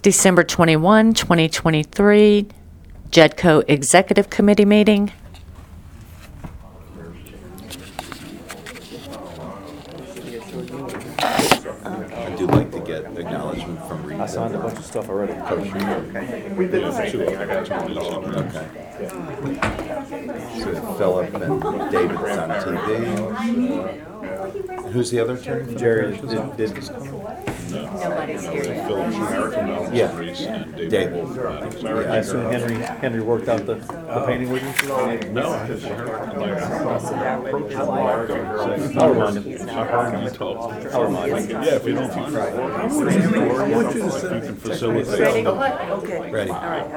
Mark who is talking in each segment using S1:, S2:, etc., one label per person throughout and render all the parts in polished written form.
S1: December 21, 2023, JEDCO Executive Committee meeting.
S2: I do like to get acknowledgement from Reed.
S3: I signed a bunch of stuff already.
S4: We did the same thing. I got 2 minutes.
S2: Okay. So Philip and David's on TV. Who's the other attorney?
S3: Jerry
S2: did
S1: Nobody's here yet.
S4: Philip American,
S2: Yeah.
S4: Reese, and
S2: David.
S4: David Wolf. Adams
S3: I
S4: American.
S3: assume Henry worked out the painting with you?
S4: No, I just heard, like,
S3: I'll remind him.
S4: I heard you talk.
S3: I'll remind him.
S4: Yeah, if you don't mind. If you can facilitate.
S2: Ready.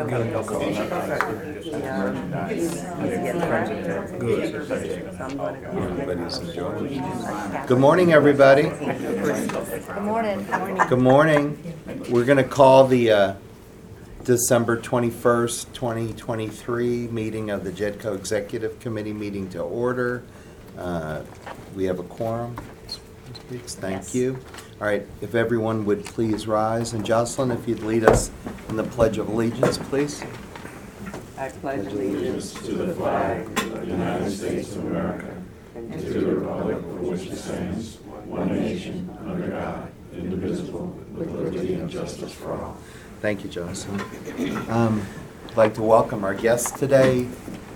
S2: Everybody's enjoying. Good morning, everybody.
S1: Good morning.
S2: Good morning. We're going to call the December 21st, 2023 meeting of the JEDCO Executive Committee meeting to order. We have a quorum. Thank
S1: Yes.
S2: you. All right, if everyone would please rise. And Jocelyn, if you'd lead us in the Pledge of Allegiance, please.
S5: I pledge allegiance to the flag of the United States of America and to the republic for which it stands, one nation, under God, indivisible, with liberty and justice for all.
S2: Thank you, Jocelyn. I'd like to welcome our guests today.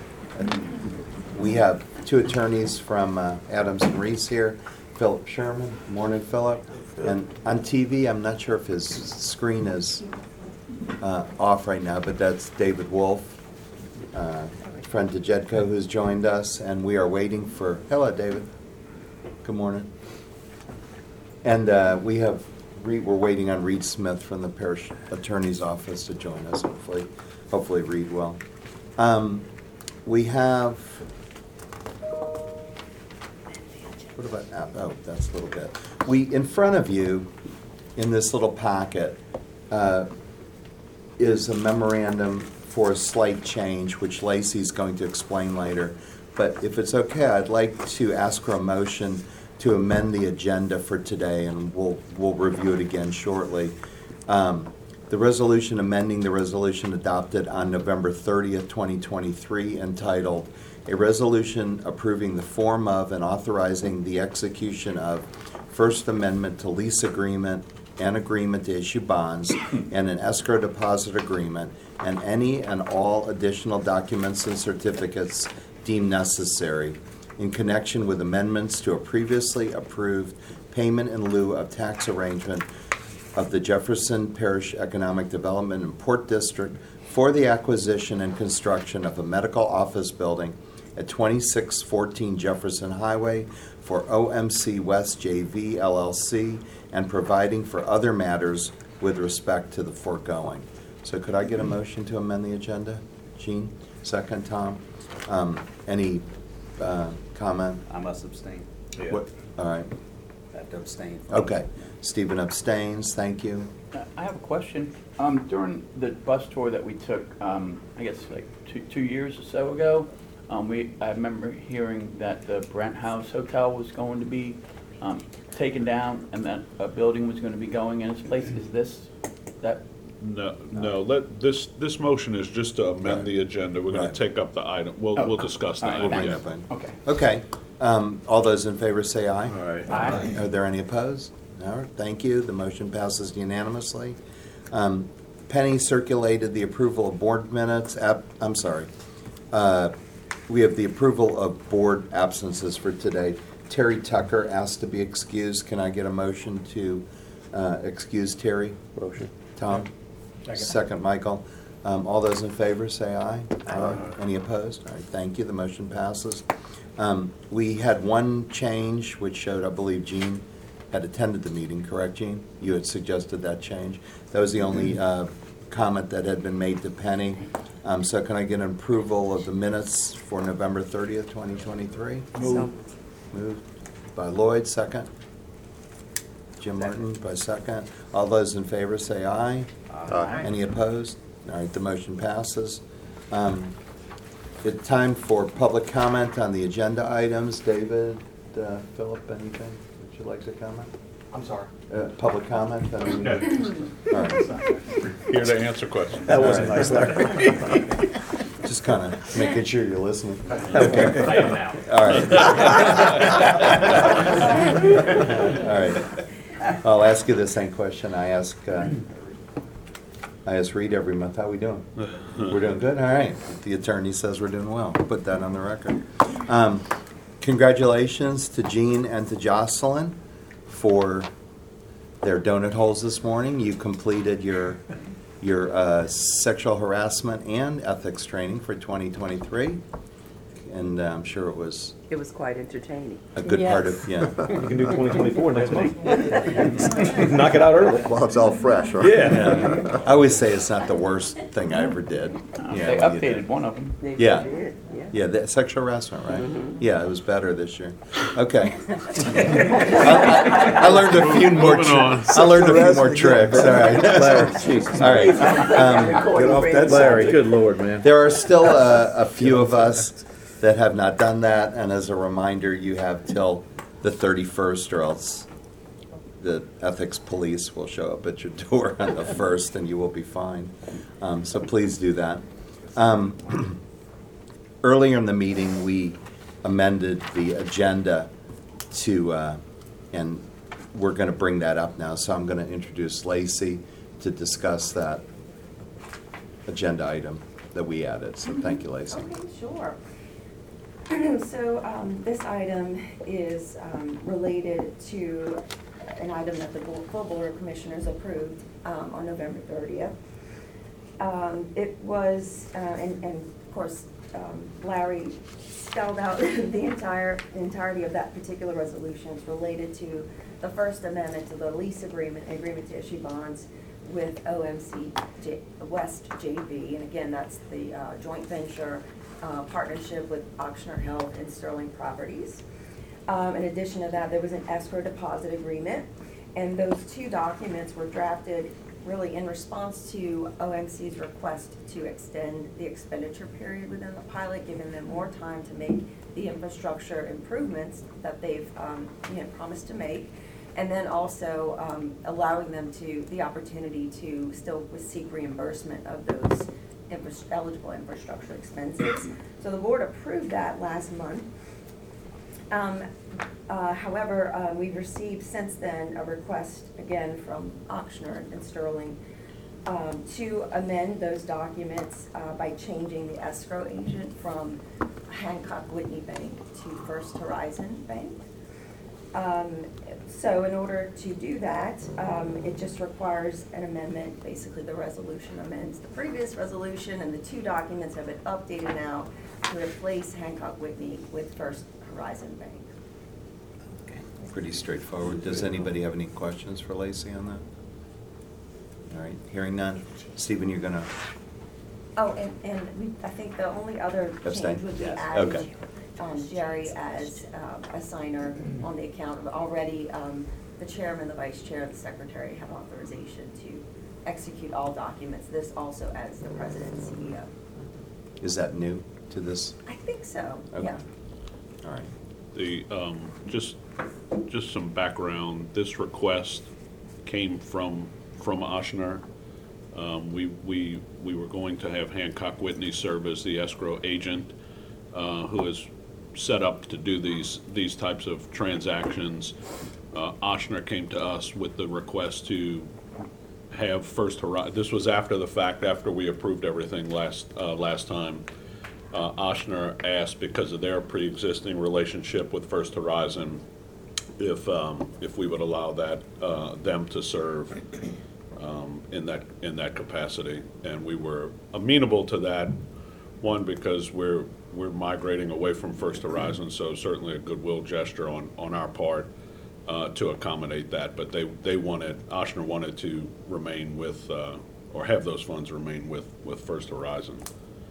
S2: We have two attorneys from Adams and Reese here. Philip Sherman. Morning, Philip. And on TV, I'm not sure if his screen is off right now, but that's David Wolf, friend to JEDCO, who's joined us, and we are waiting for. Hello, David. Good morning. And we're waiting on Reed Smith from the parish attorney's office to join us. Hopefully Reed will. We have. What about, oh, that's a little bit. In front of you, in this little packet, is a memorandum for a slight change, which Lacey's going to explain later. But if it's okay, I'd like to ask for a motion to amend the agenda for today, and we'll review it again shortly. The resolution amending the resolution adopted on November 30th, 2023, entitled, "A Resolution Approving the Form of and Authorizing the Execution of First Amendment to Lease Agreement and Agreement to Issue Bonds and an Escrow Deposit Agreement, and any and all additional documents and certificates deemed necessary in connection with amendments to a previously approved payment in lieu of tax arrangement of the Jefferson Parish Economic Development and Port District for the acquisition and construction of a medical office building at 2614 Jefferson Highway for OMC West JV LLC and providing for other matters with respect to the foregoing." So could I get a motion to amend the agenda? Gene? Second, Tom? Any comment?
S6: I must abstain.
S4: Yeah.
S2: What? All right.
S6: I have to abstain.
S2: Okay. Stephen abstains. Thank you.
S7: I have a question. During the bus tour that we took, I guess like two years or so ago, I remember hearing that the Brent House Hotel was going to be taken down and that a building was going to be going in its place. Is that?
S4: No, this motion is just to amend the agenda. We're gonna
S2: Right.
S4: take up the item. We'll discuss
S7: all right,
S4: that.
S7: thank
S4: Yeah.
S7: you. Okay.
S2: Okay. All those in favor say aye.
S4: All right.
S7: Aye.
S2: Are there any opposed? No. Thank you. The motion passes unanimously. Penny circulated the approval of board minutes. I'm sorry. We have the approval of board absences for today. Terry Tucker asked to be excused. Can I get a motion to excuse Terry?
S3: Motion.
S2: Tom? Second, Michael. All those in favor say aye. Aye. Any opposed? All right, thank you. The motion passes. We had one change which showed, I believe Gene had attended the meeting, correct, Gene? You had suggested that change. That was the only comment that had been made to Penny. So can I get an approval of the minutes for November 30th, 2023? Moved by Lloyd, second. Jim Martin by second. All those in favor say aye.
S7: Aye.
S2: Any opposed? All right, the motion passes. It's time for public comment on the agenda items. David, Philip, anything that you'd like to comment?
S6: I'm sorry.
S2: Public comment? I mean, all right.
S4: here to answer questions.
S3: That wasn't nice, Larry.
S2: Just kind of making sure you're listening.
S3: Okay.
S5: I am now.
S2: All right. All right. I'll ask you the same question I ask Reed every month. How we doing? We're doing good? All right. The attorney says we're doing well. Put that on the record. Congratulations to Jean and to Jocelyn for their donut holes this morning. You completed your sexual harassment and ethics training for 2023. And I'm sure it was
S8: It was quite entertaining.
S2: a good part of, yeah.
S3: You can do 2024 next month. Knock it out early.
S9: Well, it's all fresh, right?
S3: Yeah.
S2: Yeah. I always say it's not the worst thing I ever did.
S7: They updated one of them.
S8: They
S2: Yeah.
S8: sure did, yeah.
S2: Yeah, the sexual harassment, right? Yeah, it was better this year. Okay. I learned a few more
S4: Moving on.
S2: tricks. I learned a few more tricks. All right.
S3: Larry, jeez.
S2: All right.
S9: Get off that
S3: Larry,
S9: subject.
S3: good lord, man.
S2: There are still a few of us that have not done that, and as a reminder, you have till the 31st, or else the ethics police will show up at your door on the 1st, and you will be fined. So please do that. Earlier in the meeting, we amended the agenda to, and we're going to bring that up now, so I'm going to introduce Lacey to discuss that agenda item that we added. So thank you, Lacey.
S10: Okay, sure. So this item is related to an item that the full Board of Commissioners approved on November 30th. It was, and of course, Larry spelled out the entirety of that particular resolution. It's related to the First Amendment to the lease agreement to issue bonds with OMC West JV. And again, that's the joint venture partnership with Ochsner Health and Sterling Properties. In addition to that, there was an escrow deposit agreement, and those two documents were drafted really in response to OMC's request to extend the expenditure period within the pilot, giving them more time to make the infrastructure improvements that they've promised to make, and then also allowing them the opportunity to still seek reimbursement of those eligible infrastructure expenses. So the board approved that last month. However, we've received since then a request again from Ochsner and Sterling to amend those documents by changing the escrow agent from Hancock Whitney Bank to First Horizon Bank. So in order to do that, it just requires an amendment. Basically, the resolution amends the previous resolution, and the two documents have been updated now to replace Hancock Whitney with First Horizon Bank.
S2: Pretty straightforward. Does anybody have any questions for Lacey on that? All right, hearing none. Stephen, you're gonna
S10: Oh, and I think the only other
S2: abstain?
S10: change would be
S2: Yes.
S10: adding
S2: Okay.
S10: Jerry as a signer on the account. Already, the chairman, the vice chair, and the secretary have authorization to execute all documents. This also as the president and CEO.
S2: Is that new to this?
S10: I think so,
S2: Okay.
S10: yeah.
S2: All right.
S4: The, just some background, this request came from Ochsner. We were going to have Hancock Whitney serve as the escrow agent, who is set up to do these types of transactions. Ochsner came to us with the request to have First Horizon. This was after the fact, after we approved everything last time. Ochsner asked, because of their pre-existing relationship with First Horizon, if we would allow them to serve in that capacity, and we were amenable to that. One, because we're migrating away from First Horizon, so certainly a goodwill gesture on our part to accommodate that. But Ochsner wanted to remain with, or have those funds remain with First Horizon.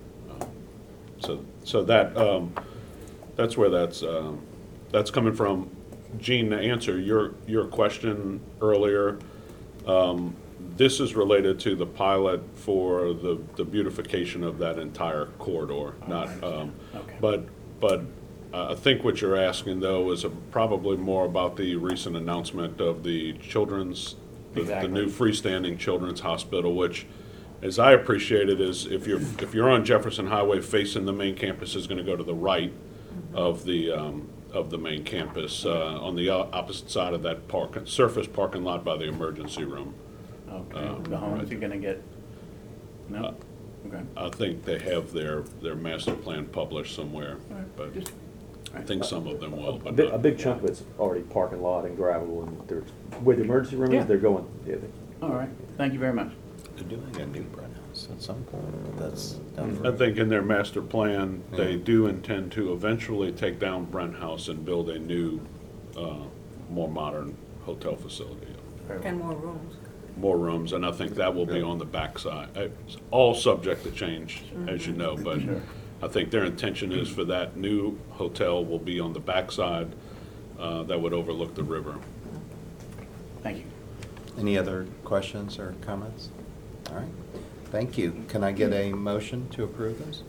S4: So that's where that's coming from. Gene, to answer your question earlier, this is related to the pilot for the beautification of that entire corridor. Not,
S7: Okay.
S4: but I think what you're asking though is probably more about the recent announcement of the children's, the
S7: Exactly.
S4: new freestanding children's hospital, which as I appreciate it, is if you're on Jefferson Highway facing the main campus, is going to go to the right of the main campus, on the opposite side of that surface parking lot by the emergency room.
S7: Okay, the homes are gonna get, no? Okay.
S4: I think they have their master plan published somewhere, but
S7: Just-
S4: I think some of them will, but
S3: A big chunk of it's already parking lot and gravel, and there's, where the emergency room
S7: Yeah.
S3: is, they're going,
S7: All right, thank you very much.
S2: They're doing a new Brent House at some point, but that's down the
S4: I
S2: road.
S4: think in their master plan, they
S2: Yeah.
S4: do intend to eventually take down Brent House and build a new, more modern hotel facility.
S1: And more rooms.
S4: More rooms, and I think that will be on the backside. It's all subject to change, as you know, but
S7: Sure.
S4: I think their intention is for that new hotel will be on the backside, that would overlook the river.
S7: Thank you.
S2: Any other questions or comments? All right, thank you. Can I get a motion to approve this?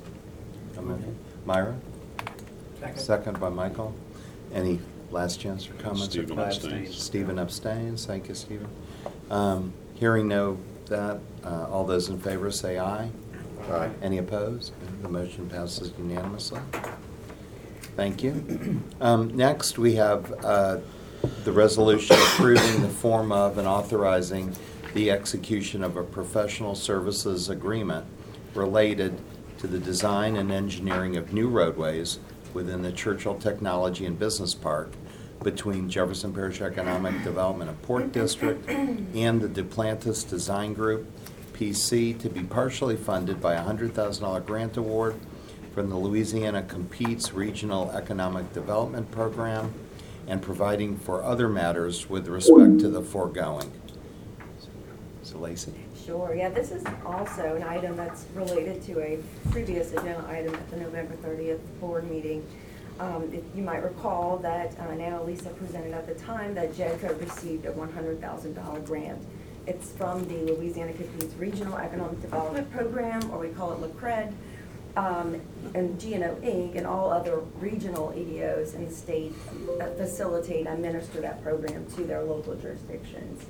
S2: Myra? Second by Michael. Any last chance for comments or
S4: Stephen
S2: questions?
S4: abstains.
S2: Stephen abstains, thank you, Stephen. Hearing all those in favor say aye.
S9: Aye.
S2: Any opposed? The motion passes unanimously. Thank you. Next, we have the resolution approving the form of and authorizing the execution of a professional services agreement related to the design and engineering of new roadways within the Churchill Technology and Business Park between Jefferson Parish Economic Development and Port District and the Duplantis Design Group, PC, to be partially funded by a $100,000 grant award from the Louisiana Competes Regional Economic Development Program and providing for other matters with respect to the foregoing. So Lacey?
S10: Sure, yeah, this is also an item that's related to a previous agenda item at the November 30th board meeting. If you might recall that now Lisa presented at the time that JEDCO received a $100,000 grant. It's from the Louisiana Competes Regional Economic Development Program, or we call it LACRED, and GNO Inc. and all other regional EDOs in the state facilitate and administer that program to their local jurisdictions.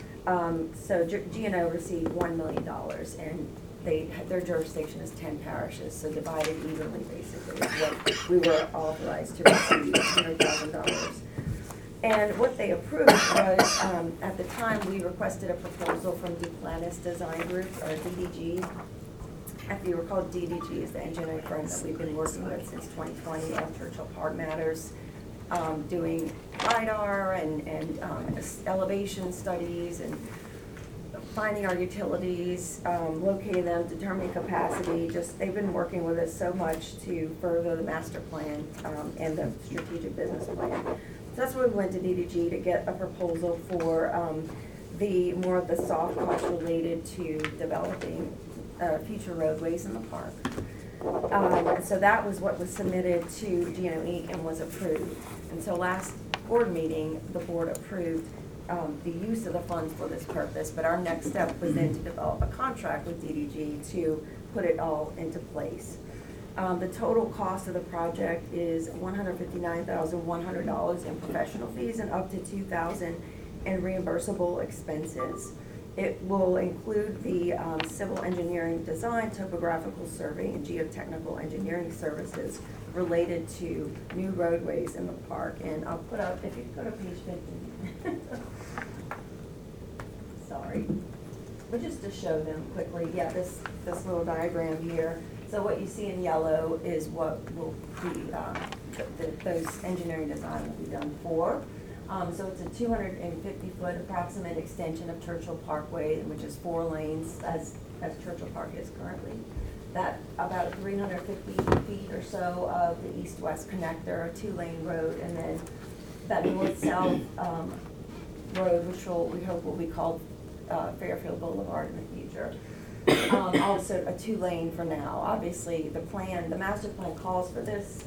S10: So GNO received $1 million, and their jurisdiction is 10 parishes, so divided evenly, basically, is what we were authorized to receive, $100,000. And what they approved was, at the time, we requested a proposal from Duplantis Design Group, or DDG. If you recall, DDG is the engineering firm that we've been working with since 2020 on Churchill Park matters, doing LiDAR and elevation studies and finding our utilities, locating them, determining capacity. They've been working with us so much to further the master plan and the strategic business plan. So that's where we went to DDG to get a proposal for the more of the soft costs related to developing future roadways in the park. So that was what was submitted to GNO Inc. and was approved. And so last board meeting, the board approved the use of the funds for this purpose, but our next step was then to develop a contract with DDG to put it all into place. The total cost of the project is $159,100 in professional fees and up to $2,000 in reimbursable expenses. It will include the civil engineering design, topographical survey, and geotechnical engineering services related to new roadways in the park. And I'll put up, if you could go to page 15. Sorry. But just to show them quickly, yeah, this little diagram here. So what you see in yellow is what will be, those engineering design will be done for. So it's a 250-foot approximate extension of Churchill Parkway, which is 4 lanes as Churchill Park is currently. That about 350 feet or so of the east-west connector, a 2-lane road, and then that north-south road, which we hope will be called Fairfield Boulevard in the future. Also a 2-lane for now. Obviously, the master plan calls for this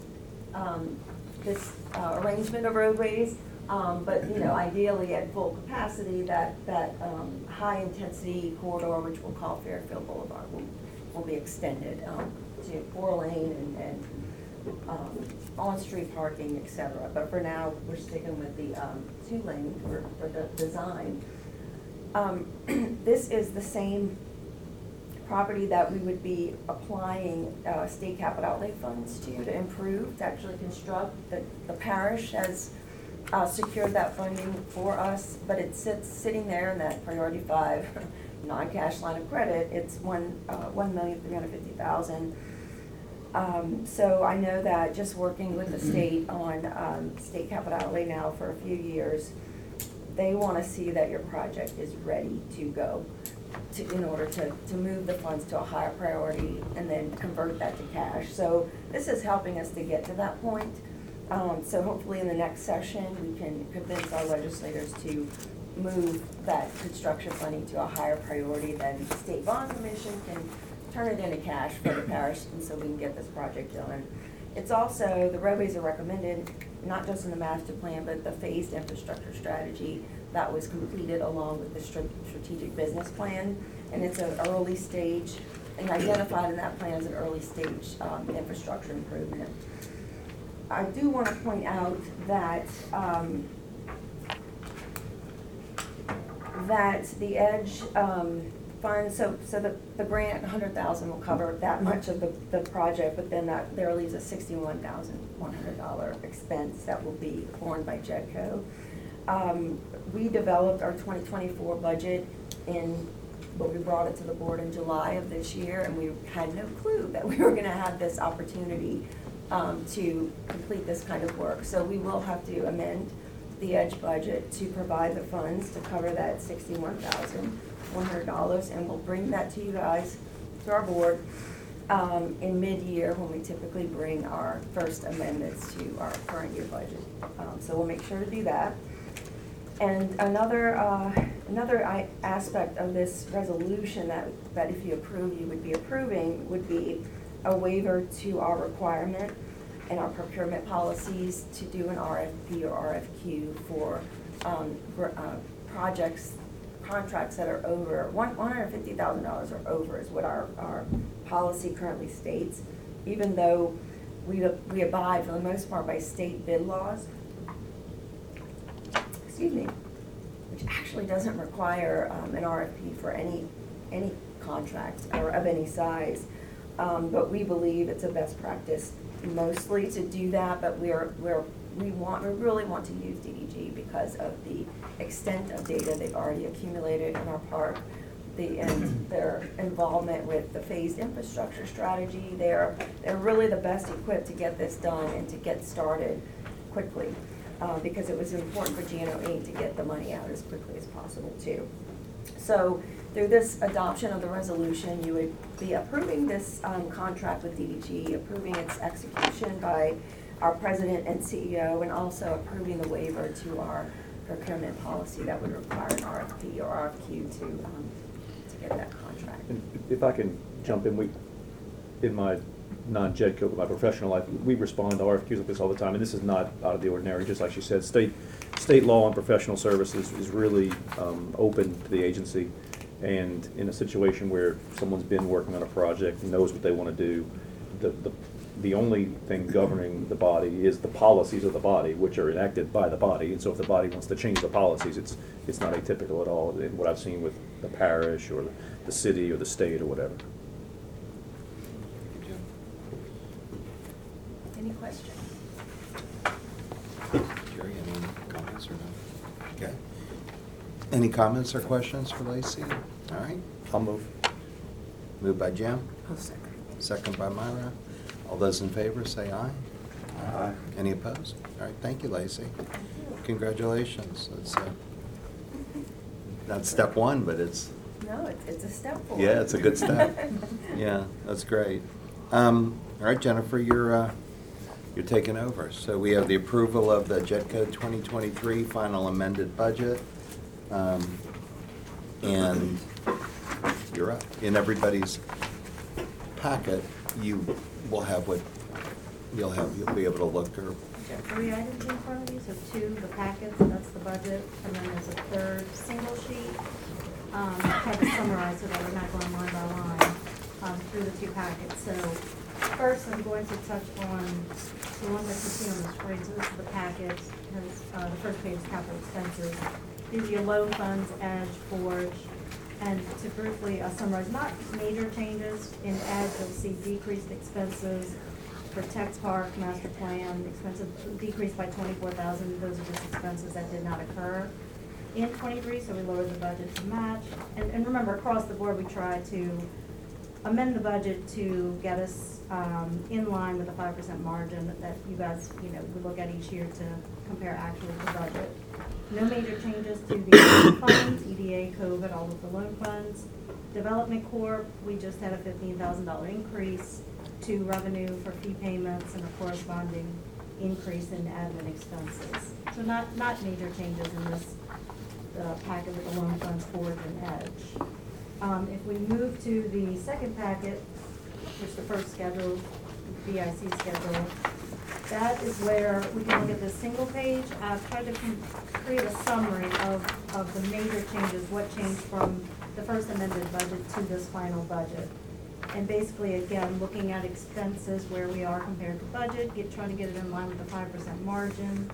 S10: arrangement of roadways. But ideally at full capacity, that high-intensity corridor, which we'll call Fairfield Boulevard, will be extended to 4-lane and on-street parking, et cetera. But for now, we're sticking with the 2-lane for the design. This is the same property that we would be applying state capital outlay funds to improve, to actually construct. The parish has secured that funding for us, but it sits sitting there in that priority 5 non-cash line of credit. It's $1,350,000. So I know that just working with the state on state capital outlay now for a few years, they want to see that your project is ready to go in order to move the funds to a higher priority and then convert that to cash. So this is helping us to get to that point. So hopefully in the next session, we can convince our legislators to move that construction funding to a higher priority. Then the State Bond Commission can turn it into cash for the parish, and so we can get this project done. It's also, the roadways are recommended, not just in the master plan, but the phased infrastructure strategy that was completed along with the strategic business plan. And it's an early stage, and identified in that plan as an early stage infrastructure improvement. I do want to point out that that the EDGE fund, so the grant, 100,000 will cover that much of the project, but then there leaves a $61,100 expense that will be borne by JEDCO. We developed our 2024 budget but we brought it to the board in July of this year, and we had no clue that we were going to have this opportunity to complete this kind of work. So we will have to amend the EDGE budget to provide the funds to cover that $61,100, and we'll bring that to you guys, to our board, in mid-year when we typically bring our first amendments to our current year budget. So we'll make sure to do that. And another aspect of this resolution that if you approve, you would be approving, would be a waiver to our requirement and our procurement policies to do an RFP or RFQ for contracts that are over $150,000 or over is what our policy currently states, even though we abide for the most part by state bid laws, which actually doesn't require an RFP for any contract or of any size. But we believe it's a best practice mostly to do that, but we really want to use DDG because of the extent of data they've already accumulated in our park, and their involvement with the phased infrastructure strategy. They're really the best equipped to get this done and to get started quickly, because it was important for GNO Inc. to get the money out as quickly as possible too. So through this adoption of the resolution, you would be approving this contract with DDG, approving its execution by our president and CEO, and also approving the waiver to our procurement policy that would require an RFP or RFQ to get that contract.
S3: And if I can jump in, in my non-JEDCO, but my professional life, we respond to RFQs like this all the time, and this is not out of the ordinary. Just like she said, state law and professional services is really open to the agency, and in a situation where someone's been working on a project and knows what they want to do, the only thing governing the body is the policies of the body, which are enacted by the body. And so if the body wants to change the policies, it's not atypical at all in what I've seen with the parish or the city or the state or whatever.
S10: Any questions?
S2: Jerry, any comments or no? Okay. Any comments or questions for Lacey? All right.
S3: I'll move.
S2: Moved by Jim,
S1: I'll second.
S2: second by Myra. All those in favor say aye.
S3: Aye.
S2: Any opposed? All right, thank you, Lacey. Congratulations. That's step one, but it's,
S10: No, it's a step forward.
S2: yeah, it's a good step. Yeah, that's great. All right, Jennifer, you're taking over. So we have the approval of the JEDCO 2023 final amended budget. And you're up. In everybody's packet, you will have you'll be able to look or.
S8: There are 3 items in front of you, so 2, the packets, that's the budget, and then there's a third single sheet. I tried to summarize so that we're not going line by line through the 2 packets. So first, I'm going to touch on the one that you see on the screen. So this is the packet, has the first page is capital expenses. These are your loan funds, Edge, Forge, And to briefly summarize, not major changes. In ed, you'll see decreased expenses for tech park, master plan, expenses decreased by 24,000. Those are just expenses that did not occur in 23, so we lowered the budget to match. And remember, across the board, we tried to amend the budget to get us in line with a 5% margin that you guys, we look at each year to compare actual to budget. No major changes to the funds, EDA, COVID, all of the loan funds. Development Corp, we just had a $15,000 increase to revenue for fee payments and a corresponding increase in admin expenses. So not major changes in this packet with the loan funds, Forge and Edge. If we move to the second packet, which is the first schedule, BIC schedule, that is where we can look at this single page. I've tried to create a summary of the major changes, what changed from the first amended budget to this final budget. And basically, again, looking at expenses, where we are compared to budget, trying to get it in line with the 5% margin.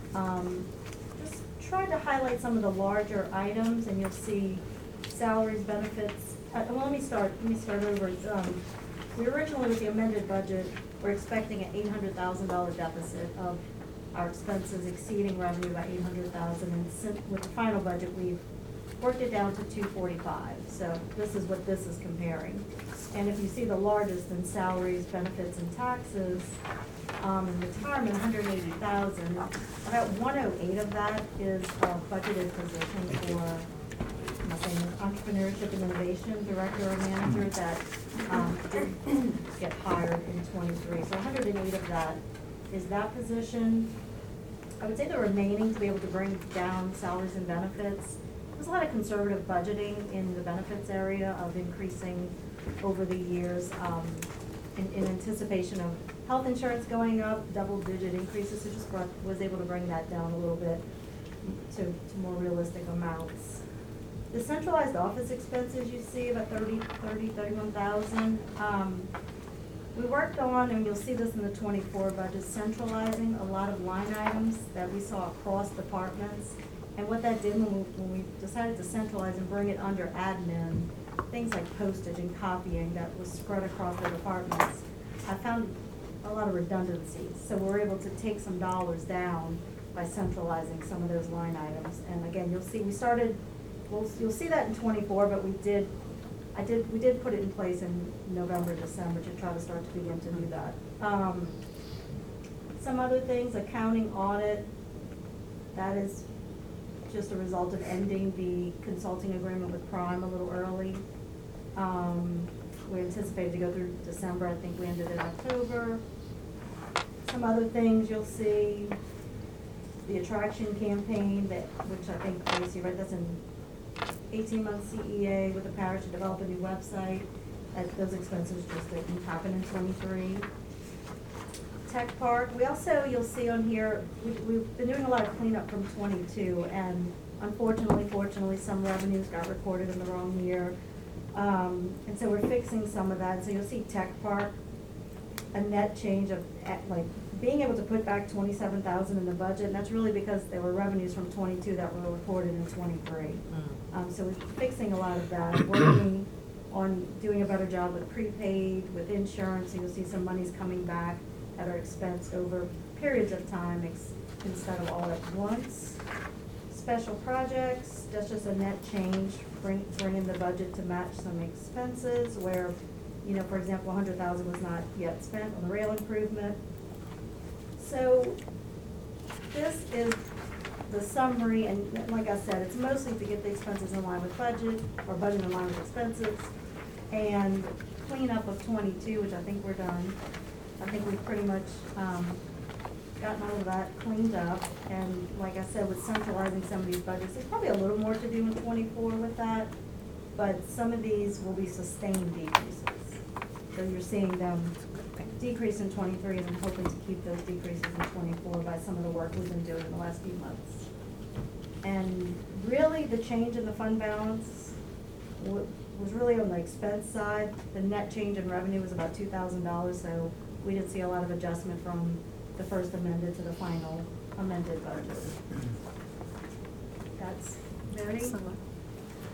S8: Just try to highlight some of the larger items, and you'll see salaries, benefits. Well, let me start over. We originally, with the amended budget, we're expecting an $800,000 deficit of our expenses exceeding revenue by $800,000, and with the final budget, we've worked it down to $245. So this is what this is comparing. And if you see the largest in salaries, benefits, and taxes, in retirement, $180,000. About 108 of that is a budgeted position for, I'm saying, entrepreneurship and innovation director or manager that did get hired in 23. So 108 of that is that position. I would say the remaining, to be able to bring down salaries and benefits, there's a lot of conservative budgeting in the benefits area of increasing over the years in anticipation of health insurance going up, double-digit increases. So just was able to bring that down a little bit to more realistic amounts. The centralized office expenses you see about 31,000. We worked on, and you'll see this in the 24 budget, centralizing a lot of line items that we saw across departments. And what that did when we decided to centralize and bring it under admin, things like postage and copying that was spread across the departments, I found a lot of redundancies. So we're able to take some dollars down by centralizing some of those line items. And again, you'll see you'll see that in 24, but we did put it in place in November, December to try to start to begin to do that. Some other things, accounting, audit, that is just a result of ending the consulting agreement with Prime a little early. We anticipated to go through December. I think we ended in October. Some other things you'll see, the attraction campaign, which I think Tracy, right, that's an 18-month CEA with the parish to develop a new website. Those expenses just didn't happen in 23. Tech Park, you'll see on here, we've been doing a lot of cleanup from 22, and fortunately, some revenues got recorded in the wrong year. And so we're fixing some of that. So you'll see Tech Park, a net change of being able to put back 27,000 in the budget, and that's really because there were revenues from 22 that were recorded in 23. So we're fixing a lot of that, working on doing a better job with prepaid, with insurance. So you'll see some monies coming back that are expensed over periods of time instead of all at once. Special projects, that's just a net change, bringing the budget to match some expenses where, for example, 100,000 was not yet spent on the rail improvement. So this is the summary, and like I said, it's mostly to get the expenses in line with budget, or budget in line with expenses, and cleanup of 22, which I think we're done. I think we've pretty much gotten all of that cleaned up, and like I said, with centralizing some of these budgets, there's probably a little more to do in 24 with that, but some of these will be sustained decreases. So you're seeing them decrease in 23, and I'm hoping to keep those decreases in 24 by some of the work we've been doing in the last few months. And really, the change in the fund balance was really on the expense side. The net change in revenue was about $2,000, so we didn't see a lot of adjustment from the first amended to the final amended budget. That's very,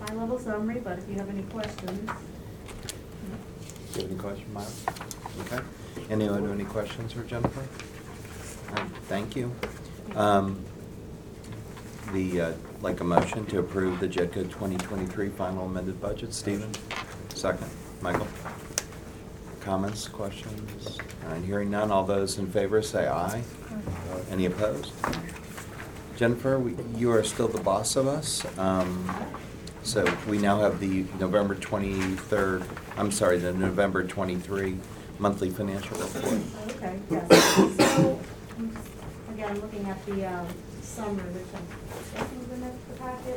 S8: high-level summary, but if you have any questions.
S2: Do you have any questions, Myra? Okay. Anyone have any questions for Jennifer? All right, thank you. Like a motion to approve the JEDCO 2023 final amended budget. Stephen? Second. Michael? Comments, questions? All right, hearing none, all those in favor say aye. Any opposed? Jennifer, you are still the boss of us. So we now have the November 23rd, I'm sorry, the November 23 monthly financial report.
S8: Okay, yes. So, again, looking at the summary, which I'm guessing is in the packet.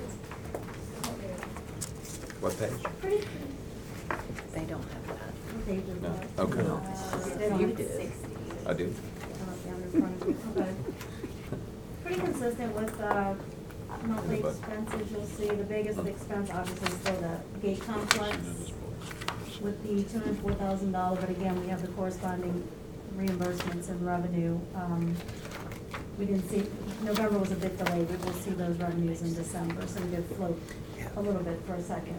S2: What page?
S8: Pretty,
S1: They don't have that.
S8: what page is
S2: No.
S8: that?
S2: Okay.
S8: They don't
S1: You
S8: have
S1: did.
S8: 60.
S2: I do.
S8: Okay. Pretty consistent with monthly expenses. You'll see the biggest expense obviously is for the gate complex with the $204,000, but again, we have the corresponding reimbursements and revenue. We didn't see, November was a bit delayed, but we'll see those revenues in December, so we did float a little bit for a second.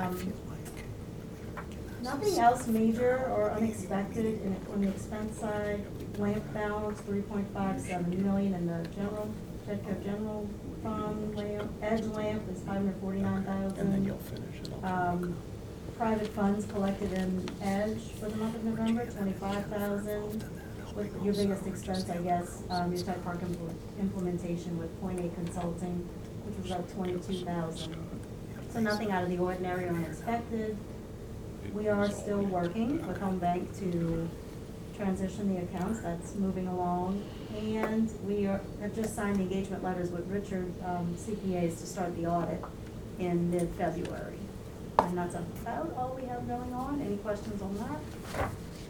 S8: Nothing else major or unexpected on the expense side. Lamp balance, 3.57 million in the JEDCO general fund. Edge lamp is 549,000.
S2: And then you'll finish it.
S8: Private funds collected in Edge for the month of November, 25,000. With your biggest expense, I guess, your tech park implementation with Point A Consulting, which was up 22,000. So nothing out of the ordinary or unexpected. We are still working with Home Bank to transition the accounts. That's moving along. And we have just signed engagement letters with Richard CPAs to start the audit in mid-February. And that's about all we have going on. Any questions on that?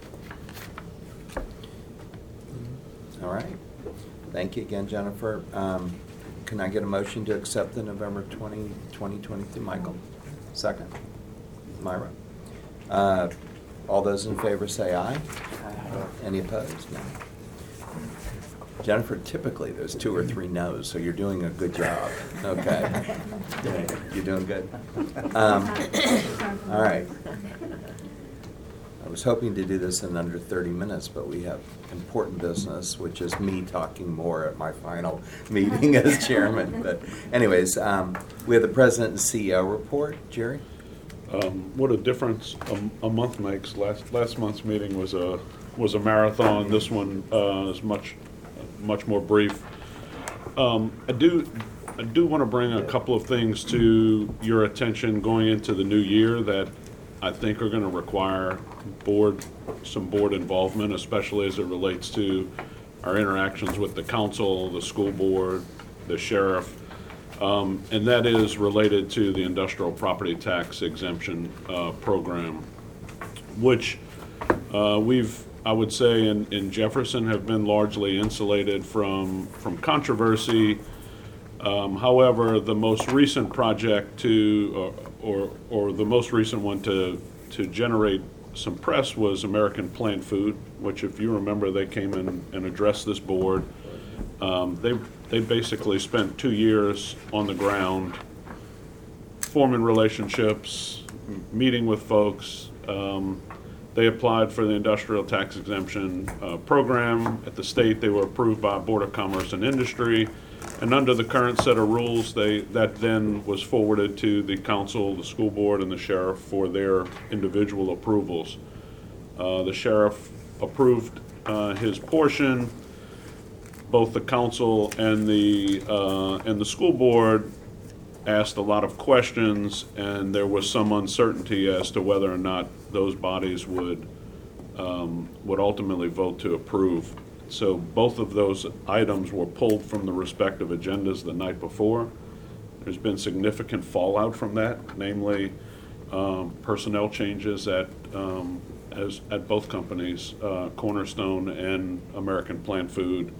S2: All right. Thank you again, Jennifer. Can I get a motion to accept the November 2023? Michael? Second. Myra? All those in favor say aye. Any opposed? No. Jennifer, typically there's 2 or 3 no's, so you're doing a good job. Okay. You're doing good. All right. I was hoping to do this in under 30 minutes, but we have important business, which is me talking more at my final meeting as chairman. But anyways, we have the president and CEO report. Jerry?
S4: What a difference a month makes. Last month's meeting was a marathon. This one is much more brief. I do want to bring a couple of things to your attention going into the new year that I think are going to require some board involvement, especially as it relates to our interactions with the council, the school board, the sheriff, and that is related to the industrial property tax exemption program, which I would say in Jefferson have been largely insulated from controversy. However, the most recent project or the most recent one to generate some press was American Plant Food, which, if you remember, they came in and addressed this board. They basically spent 2 years on the ground, forming relationships, meeting with folks. They applied for the industrial tax exemption program at the state. They were approved by Board of Commerce and Industry. And under the current set of rules, that then was forwarded to the council, the school board, and the sheriff for their individual approvals. The sheriff approved his portion. Both the council and the school board asked a lot of questions, and there was some uncertainty as to whether or not those bodies would ultimately vote to approve. So both of those items were pulled from the respective agendas the night before. There's been significant fallout from that, namely personnel changes at both companies, Cornerstone and American Plant Food.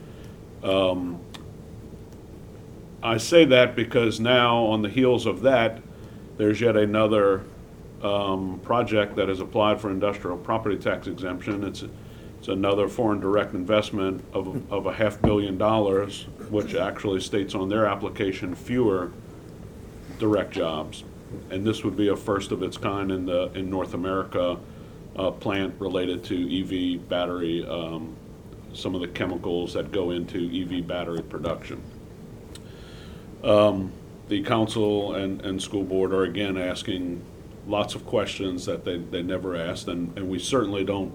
S4: I say that because now, on the heels of that, there's yet another project that has applied for industrial property tax exemption. It's another foreign direct investment of $500 million, which actually states on their application fewer direct jobs. and this would be a first of its kind in North America, plant related to EV battery, some of the chemicals that go into EV battery production. The council and school board are again asking lots of questions that they never asked, and we certainly don't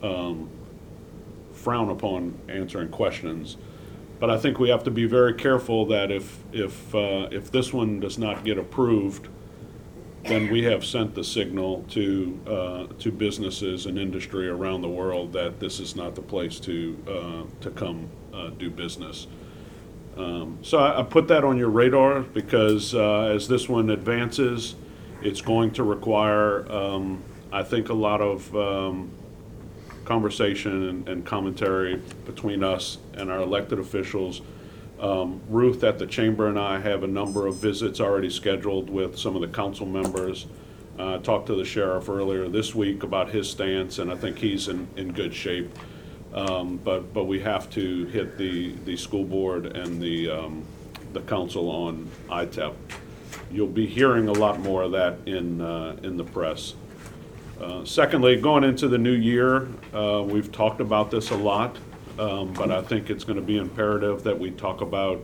S4: frown upon answering questions. But I think we have to be very careful that if this one does not get approved, then we have sent the signal to businesses and industry around the world that this is not the place to come do business. So I put that on your radar because as this one advances, it's going to require, I think, a lot of conversation and commentary between us and our elected officials. Ruth at the chamber and I have a number of visits already scheduled with some of the council members. Talked to the sheriff earlier this week about his stance, and I think he's in good shape. But we have to hit the school board and the council on ITEP. You'll be hearing a lot more of that in the press. Secondly, going into the new year, we've talked about this a lot, but I think it's going to be imperative that we talk about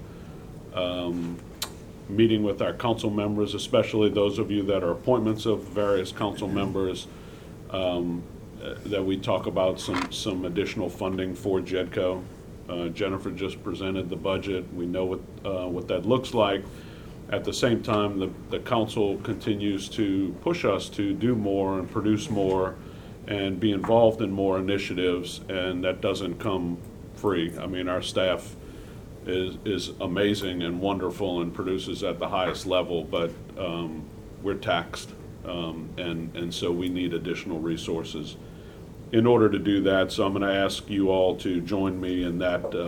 S4: meeting with our council members, especially those of you that are appointments of various council members, that we talk about some additional funding for JEDCO. Jennifer just presented the budget. We know what that looks like. At the same time, the council continues to push us to do more and produce more and be involved in more initiatives, and that doesn't come free. I mean, our staff is amazing and wonderful and produces at the highest level, but we're taxed, and so we need additional resources in order to do that. So I'm going to ask you all to join me in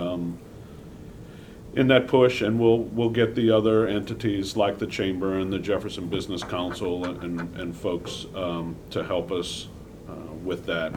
S4: that push, and we'll get the other entities like the Chamber and the Jefferson Business Council and folks to help us with that.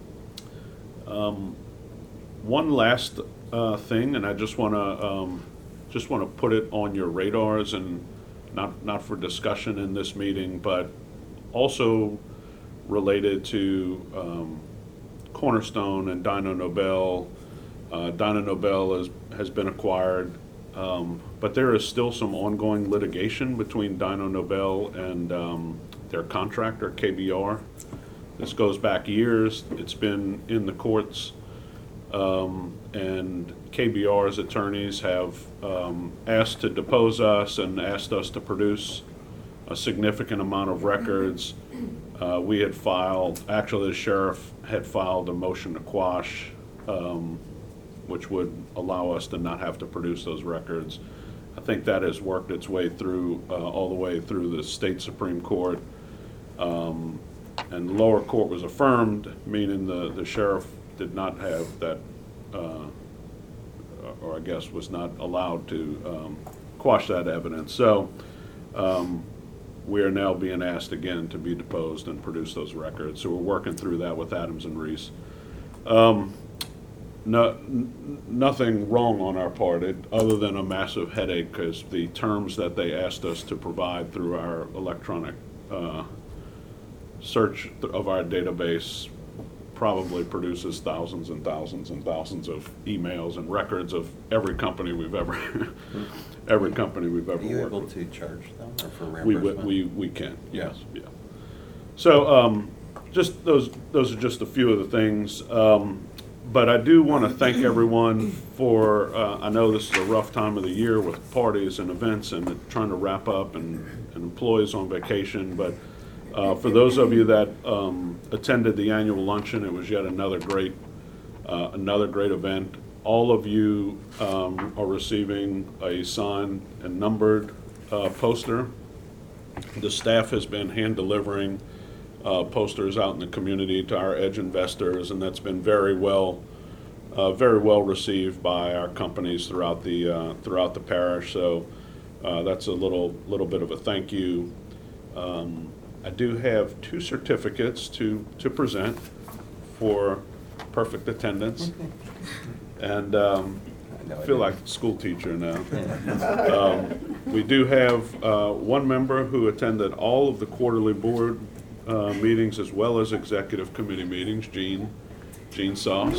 S4: One last thing, and I just want to put it on your radars, and not for discussion in this meeting, but also related to Cornerstone and Dyno Nobel. Dyno Nobel has been acquired, but there is still some ongoing litigation between Dyno Nobel and their contractor, KBR. This goes back years. It's been in the courts, and KBR's attorneys have asked to depose us and asked us to produce a significant amount of records. We had filed, actually the sheriff had filed a motion to quash, which would allow us to not have to produce those records. I think that has worked its way through, all the way through the state Supreme Court. And the lower court was affirmed, meaning the sheriff did not have that, or I guess was not allowed to quash that evidence. So we are now being asked again to be deposed and produce those records. So we're working through that with Adams and Reese. Nothing wrong on our part, other than a massive headache, because the terms that they asked us to provide through our electronic search of our database probably produces thousands and thousands and thousands of emails and records of every company we've ever worked with.
S2: Are you able to charge them or for
S4: We
S2: reimbursement?
S4: can,
S2: Yeah.
S4: yes, yeah. So just those are just a few of the things. But I do want to thank everyone for, I know this is a rough time of the year with parties and events and trying to wrap up and employees on vacation, but for those of you that attended the annual luncheon, it was yet another great event. All of you are receiving a signed and numbered poster. The staff has been hand delivering posters out in the community to our edge investors, and that's been very well received by our companies throughout the parish. So that's a little bit of a thank you. I do have 2 certificates to present for perfect attendance, and
S2: know
S4: I feel like a school teacher now. We do have one member who attended all of the quarterly board meetings as well as executive committee meetings, Gene Sauce.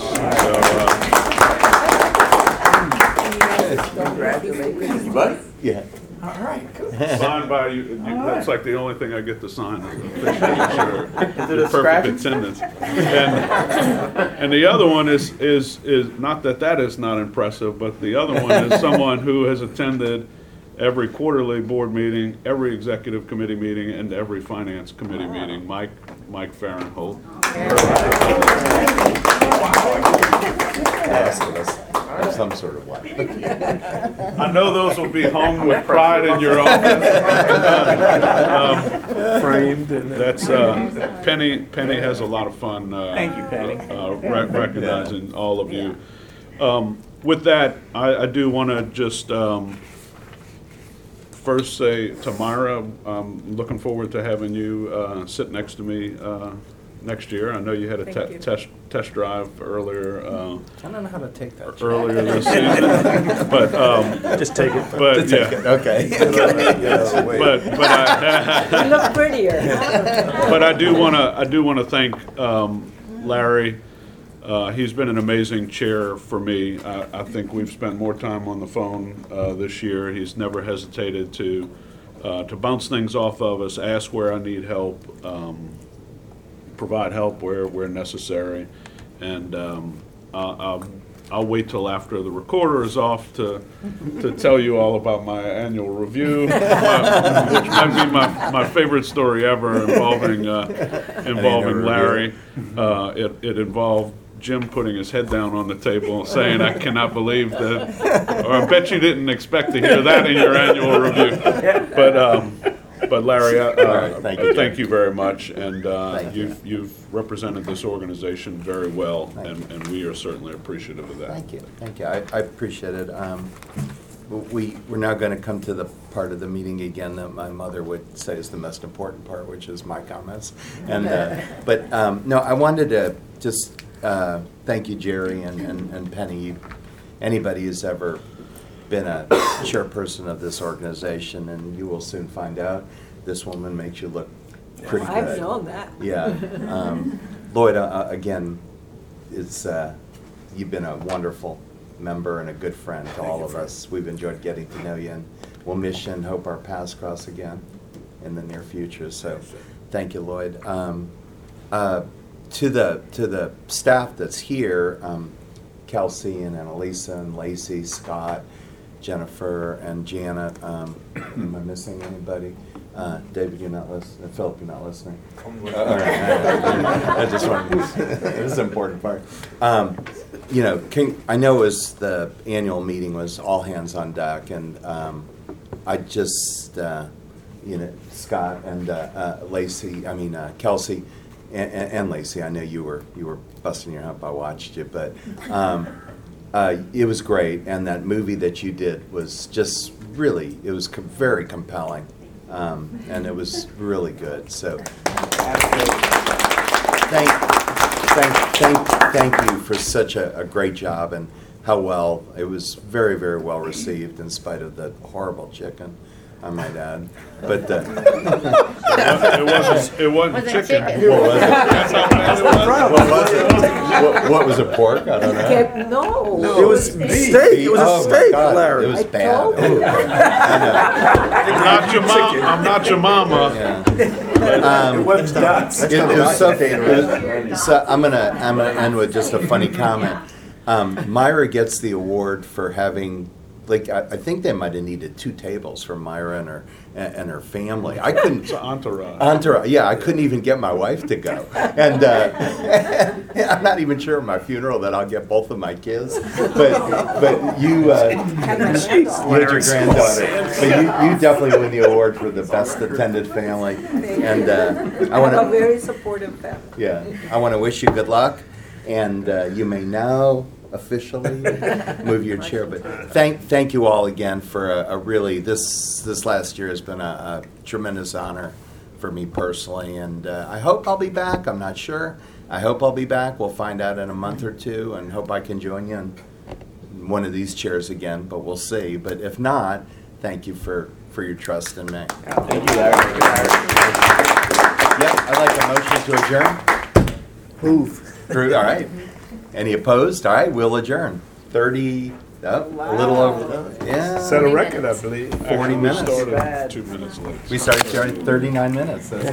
S5: Congratulations.
S2: Yeah.
S5: All right, cool.
S4: Signed by you, that's like the only thing I get to sign. Is
S7: a
S4: perfect
S7: scratch?
S4: attendance. And the other one is not that is not impressive, but the other one is someone who has attended every quarterly board meeting, every executive committee meeting, and every finance committee meeting, Mike Farrenholt.
S2: Of some sort of way.
S4: I know those will be hung with pride in your office.
S5: Framed and.
S4: That's, Penny has a lot of fun.
S7: Thank you, Penny.
S4: Recognizing all of you. With that, I do want to just first say to Myra, I'm looking forward to having you sit next to me next year. I know you had a
S1: Thank you.
S4: test drive earlier
S6: I don't know how to take that.
S4: earlier this season, but
S5: Just take it.
S4: but yeah.
S2: Okay.
S4: But I,
S1: You look prettier.
S4: but I do want to thank Larry. He's been an amazing chair for me. I think we've spent more time on the phone this year. He's never hesitated to bounce things off of us, ask where I need help, provide help where necessary, and I'll wait till after the recorder is off to tell you all about my annual review, which might be my favorite story ever involving Larry. It involved Jim putting his head down on the table and saying, "I cannot believe that," or "I bet you didn't expect to hear that in your annual review." But Larry, thank you very much, and you've represented this organization very well, and we are certainly appreciative of that.
S2: Thank you. I appreciate it. We're now going to come to the part of the meeting again that my mother would say is the most important part, which is my comments. And but no, I wanted to just thank you, Jerry and Penny. Anybody who's ever been a chairperson of this organization, and you will soon find out, this woman makes you look pretty good.
S1: I've known that.
S2: Yeah. Lloyd, again, you've been a wonderful member and a good friend to all of us. We've enjoyed getting to know you, and we'll miss you and hope our paths cross again in the near future. So thank you, Lloyd. To the staff that's here, Kelsey and Annalisa and Lacey, Scott, Jennifer and Janet. Am I missing anybody? David, you're not listening. Philip, you're not listening. All right. I just wanted. This is an important part. I know the annual meeting was all hands on deck, and I just, Scott and Kelsey and Lacey. I know you were busting your hump. I watched you, but. It was great, and that movie that you did was just really, it was very compelling, and it was really good. So, thank you for such a great job, and how well it was. Very, very well received in spite of the horrible chicken, I might add. But
S4: it wasn't chicken.
S2: What was it?
S4: That's how bad it was.
S2: What was it? What was it? Pork? I don't know.
S1: No.
S5: It was steak. It was a steak, Larry.
S2: It was bad.
S1: told you.
S4: I'm not your mama.
S2: Yeah.
S5: It was nuts.
S2: It was so I'm gonna end with just a funny comment. Myra gets the award for having, I think they might have needed 2 tables for Myra and her family. I couldn't.
S4: It's an entourage.
S2: Entourage, yeah, I couldn't even get my wife to go, and I'm not even sure at my funeral that I'll get both of my kids. But you, your granddaughter. But you definitely win the award for the best attended family, and I want
S1: A
S2: to.
S1: very supportive family.
S2: Yeah, I want to wish you good luck, and you may now officially move your chair. But thank you all again for a really, this last year has been a tremendous honor for me personally, and I hope I'll be back. I'm not sure. I hope I'll be back. We'll find out in a month or two, and hope I can join you and in one of these chairs again, but we'll see. But if not, thank you for your trust in me.
S7: Thank you, Larry.
S2: Yep, I'd like a motion to adjourn.
S6: Move.
S2: All right. Any opposed? All right, we'll adjourn. 30, a little over, yeah.
S6: Set a record, I belive.
S2: 40 minutes.
S4: We started 2 minutes late.
S2: We started 39 minutes. That's